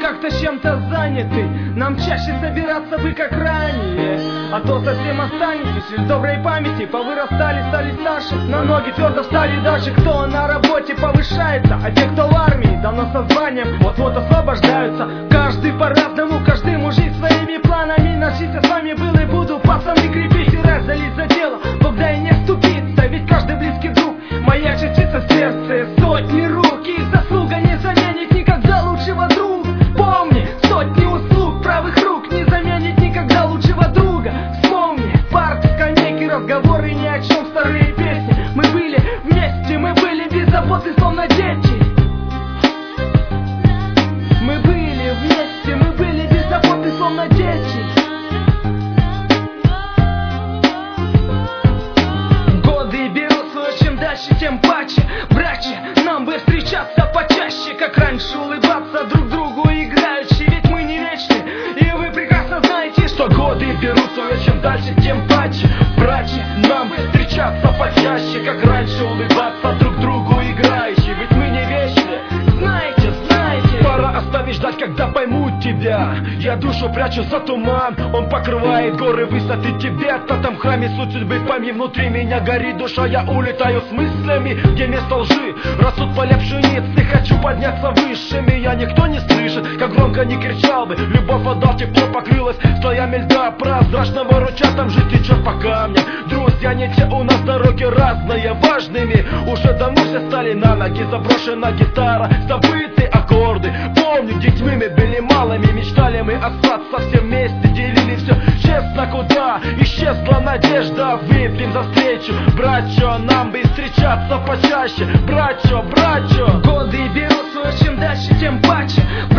как-то чем-то заняты. Нам чаще собираться бы как ранее, а то совсем останетесь из доброй памяти. Повырастали, стали старше, на ноги твердо встали. Даже кто на работе повышается, а те, кто в армии, давно со званием вот-вот освобождаются. Каждый по-разному, каждый мужик своими планами. На жизнь я с вами был и буду, пацаны, крепись и раздались за дело. Бог да и не ступится, ведь каждый близкий друг моя частица в сердце. Сотни рук, их заслуга не заменит никогда лучшего друга. Помни, сотни услуг правых рук не заменит никогда лучшего друга. Вспомни, парк, скамейки, разговоры ни о чем, старые песни. Мы были вместе, мы были без заботы, словно дети. Мы были вместе, мы были без заботы, словно дети. Годы берут свое, чем дальше, тем паче. Братья, нам бы встречаться почаще, как раньше, улыбаться друг другу играючи. Ведь мы не вечны, и вы прекрасно знаете, что годы берут свое, чем дальше, тем паче. Братья, нам бы встречаться почаще, как раньше, улыбаться друг другу играючи. Ведь мы не вечны, знаете, знаете. Пора оставить ждать, когда поймут тебя. Я душу прячу за туман, он покрывает горы, высоты Тибета. Там в храме суть судьбы, пойми, внутри меня горит душа. Я улетаю с мыслями, где место лжи. Растут поля пшеницы, хочу подняться выше. Меня никто не слышит, как громко не кричал бы. Любовь отдал, тепло покрылась слоями льда прозрачного ручья, там же течет по камням. Друзья, не те, у нас дороги разные, важными уже давно все стали на ноги. Заброшена гитара, забытые аккорды. Помню, детьми мы были малыми, мечтали мы остаться все вместе, делили все честно, куда исчезла надежда. Выпьем за встречу, братья, нам бы встречаться почаще. Братья, братья, годы берут свое, чем дальше, тем паче.